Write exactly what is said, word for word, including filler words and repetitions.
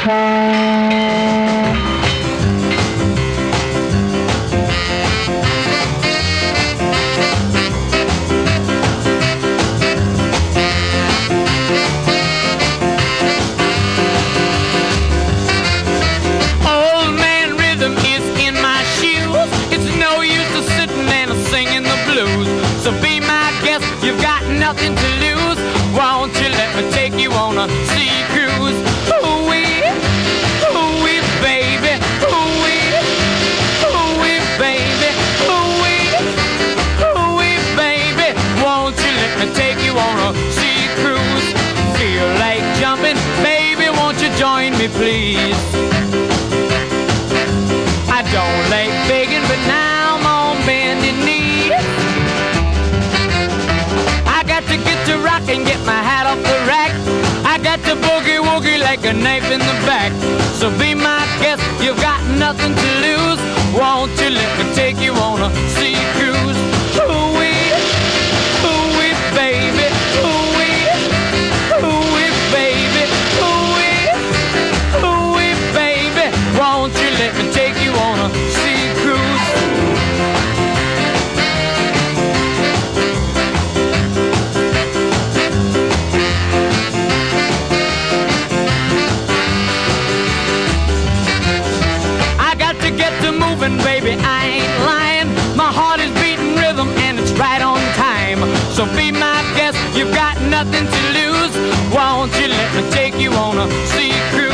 Old man rhythm is in my shoes. It's no use to sitting and singing the blues. So be my guest, you've got nothing to lose. Won't you let me take you on a sea cruise? Ooh-wee, ooh-wee, baby, ooh-wee, ooh-wee, baby, ooh-wee, ooh-wee, baby. Won't you let me take you on a sea cruise? Feel like jumping, baby, won't you join me, please? I don't like begging, but now I'm on bended knee. I got to get to rock and get my hat off the rack. I got to boogie woogie like a knife in the back. So be my guest, you've got nothing to lose. Won't you let me take you on a sea cruise? Ooh-wee, ooh-wee, baby, ooh-wee, ooh-wee, baby, ooh-wee, ooh-wee, baby. Won't you let me take you on a sea cruise? I got to get to moving, baby, I ain't lying. My heart is beating rhythm and it's right on time. So be my guest, you've got nothing to lose. Won't you let me take you on a sea cruise?